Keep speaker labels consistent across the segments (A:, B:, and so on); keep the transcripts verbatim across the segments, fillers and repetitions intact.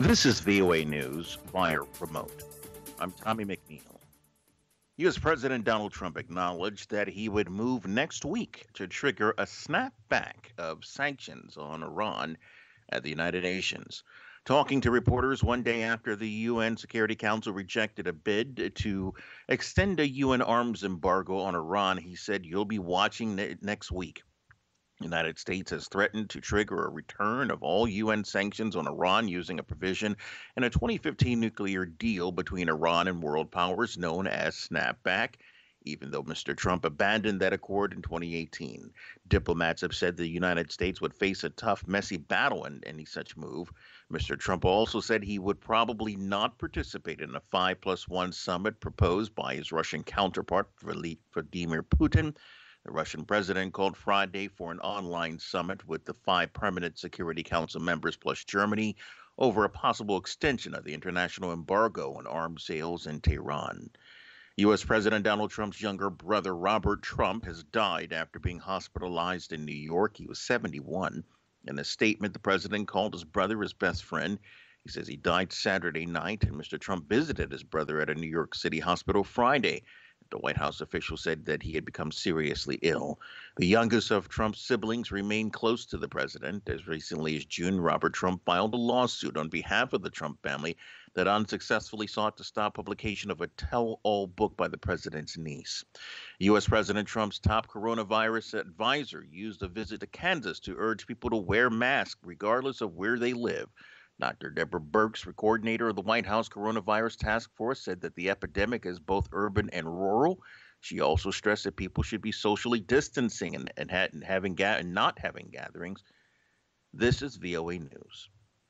A: This is V O A News via remote. I'm Tommy McNeil. U S. President Donald Trump acknowledged that he would move next week to trigger a snapback of sanctions on Iran at the United Nations. Talking to reporters one day after the U N Security Council rejected a bid to extend a U N arms embargo on Iran, he said, "You'll be watching ne- next week." The United States has threatened to trigger a return of all U N sanctions on Iran using a provision in a twenty fifteen nuclear deal between Iran and world powers known as Snapback, even though Mister Trump abandoned that accord in twenty eighteen. Diplomats have said the United States would face a tough, messy battle in any such move. Mister Trump also said he would probably not participate in a five plus one summit proposed by his Russian counterpart, Vladimir Putin. The Russian president called Friday for an online summit with the five permanent Security Council members plus Germany over a possible extension of the international embargo on arms sales in Tehran. U S. President Donald Trump's younger brother, Robert Trump, has died after being hospitalized in New York. He was seventy-one. In a statement, the president called his brother his best friend. He says he died Saturday night, and Mister Trump visited his brother at a New York City hospital Friday. The White House official said that he had become seriously ill. The youngest of Trump's siblings remained close to the president. As recently as June, Robert Trump filed a lawsuit on behalf of the Trump family that unsuccessfully sought to stop publication of a tell-all book by the president's niece. U S. President Trump's top coronavirus advisor used a visit to Kansas to urge people to wear masks regardless of where they live. Doctor Deborah Birx, coordinator of the White House Coronavirus Task Force, said that the epidemic is both urban and rural. She also stressed that people should be socially distancing and, and, ha- and having ga- and not having gatherings. This is V O A News.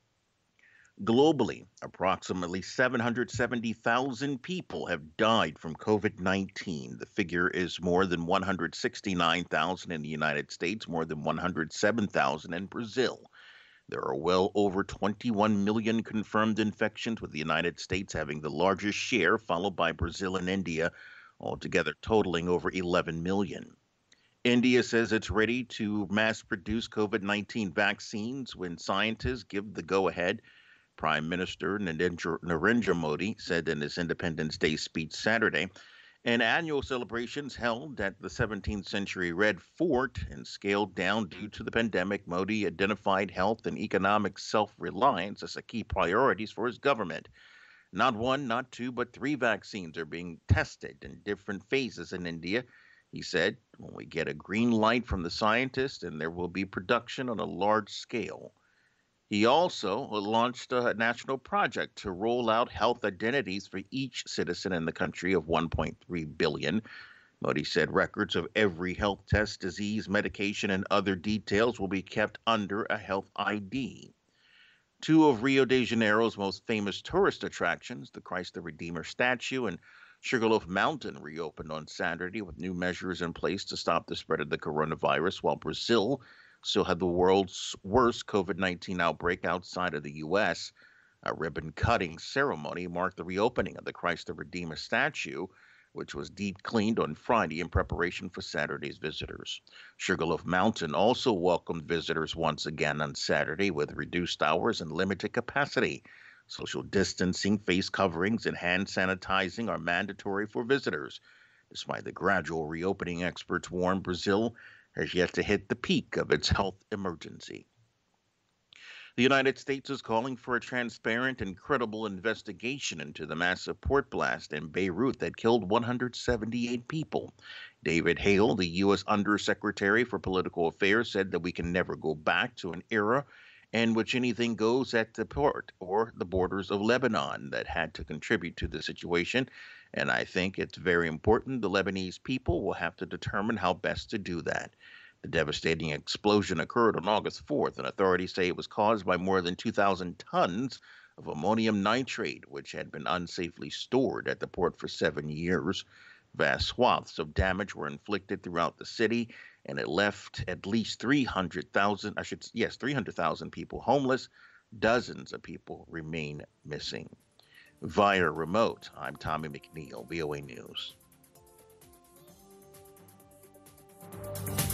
A: Globally, approximately seven hundred seventy thousand people have died from COVID nineteen. The figure is more than one hundred sixty-nine thousand in the United States, more than one hundred seven thousand in Brazil. There are well over twenty-one million confirmed infections, with the United States having the largest share, followed by Brazil and India, altogether totaling over eleven million. India says it's ready to mass produce COVID nineteen vaccines when scientists give the go ahead. Prime Minister Narendra Modi said in his Independence Day speech Saturday. And annual celebrations held at the seventeenth century Red Fort and scaled down due to the pandemic. Modi identified health and economic self-reliance as the key priorities for his government. Not one, not two, but three vaccines are being tested in different phases in India. He said, when we get a green light from the scientists, and there will be production on a large scale. He also launched a national project to roll out health identities for each citizen in the country of one point three billion. Modi said records of every health test, disease, medication, and other details will be kept under a health I D. Two of Rio de Janeiro's most famous tourist attractions, the Christ the Redeemer statue and Sugarloaf Mountain, reopened on Saturday with new measures in place to stop the spread of the coronavirus, while Brazil still had the world's worst COVID nineteen outbreak outside of the U S. A ribbon-cutting ceremony marked the reopening of the Christ the Redeemer statue, which was deep cleaned on Friday in preparation for Saturday's visitors. Sugarloaf Mountain also welcomed visitors once again on Saturday with reduced hours and limited capacity. Social distancing, face coverings, and hand sanitizing are mandatory for visitors. Despite the gradual reopening, experts warn Brazil has yet to hit the peak of its health emergency. The United States is calling for a transparent and credible investigation into the massive port blast in Beirut that killed one hundred seventy-eight people. David Hale, the U S. Undersecretary for Political Affairs, said that we can never go back to an era in which anything goes at the port or the borders of Lebanon that had to contribute to the situation. And I think it's very important the Lebanese people will have to determine how best to do that. The devastating explosion occurred on August fourth, and authorities say it was caused by more than two thousand tons of ammonium nitrate, which had been unsafely stored at the port for seven years. Vast swaths of damage were inflicted throughout the city, and it left at least three hundred thousand, I should, yes, three hundred thousand people homeless. Dozens of people remain missing. Via remote, I'm Tommy McNeil, V O A News.